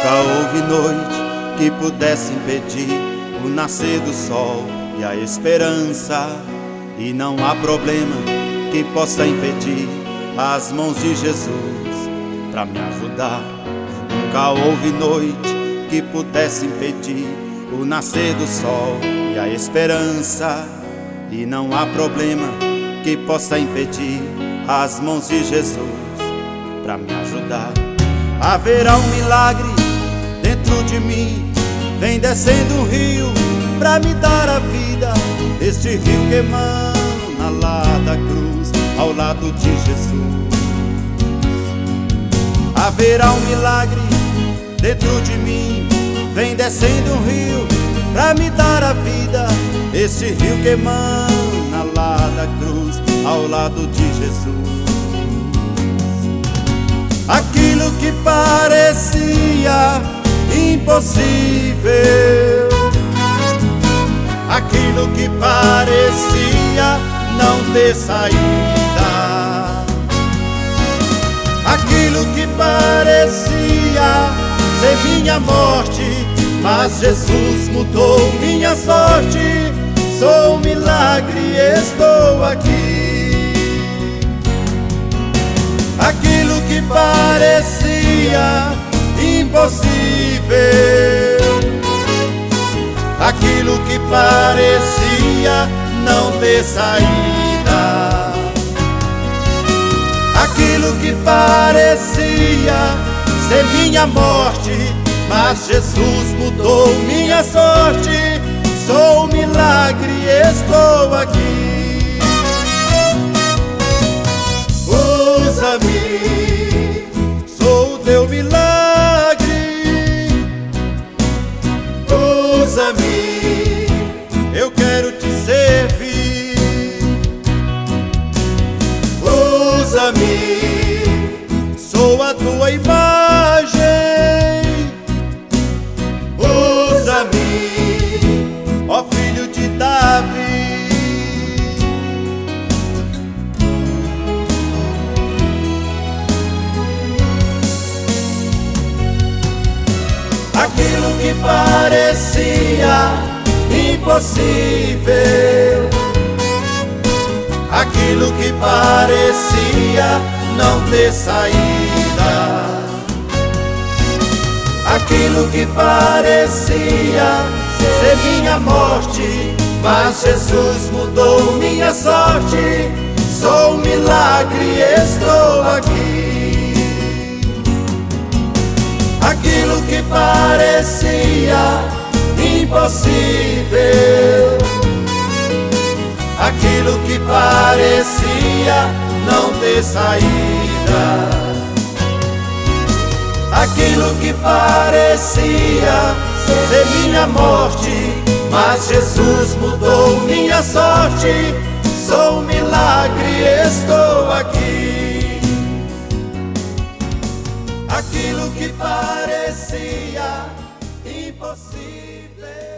Nunca houve noite que pudesse impedir o nascer do sol e a esperança. E não há problema que possa impedir as mãos de Jesus para me ajudar. Nunca houve noite que pudesse impedir o nascer do sol e a esperança. E não há problema que possa impedir as mãos de Jesus para me ajudar. Haverá um milagre dentro de mim, vem descendo um rio pra me dar a vida. Este rio que emana lá da cruz, ao lado de Jesus. Haverá um milagre dentro de mim, vem descendo um rio pra me dar a vida. Este rio que emana lá da cruz, ao lado de Jesus. Aquilo que parecia impossível, aquilo que parecia não ter saída, aquilo que parecia ser minha morte, mas Jesus mudou minha sorte. Sou um milagre, estou aqui. Aquilo que parecia impossível, aquilo que parecia não ter saída, aquilo que parecia ser minha morte, mas Jesus mudou minha sorte. Sou um milagre, estou aqui. Usa-me, sou o teu milagre. Usa-me, eu quero te servir. Usa-me, sou a tua imagem. Usa-me, ó filho de Davi. Aquilo que parecia impossível, aquilo que parecia não ter saída, aquilo que parecia ser minha morte, mas Jesus mudou minha sorte. Sou um milagre, estou aqui. Aquilo que parecia impossível, aquilo que parecia não ter saída, aquilo que parecia ser minha morte, mas Jesus mudou minha sorte. Sou um milagre, estou aqui. Aquilo que parecia impossível.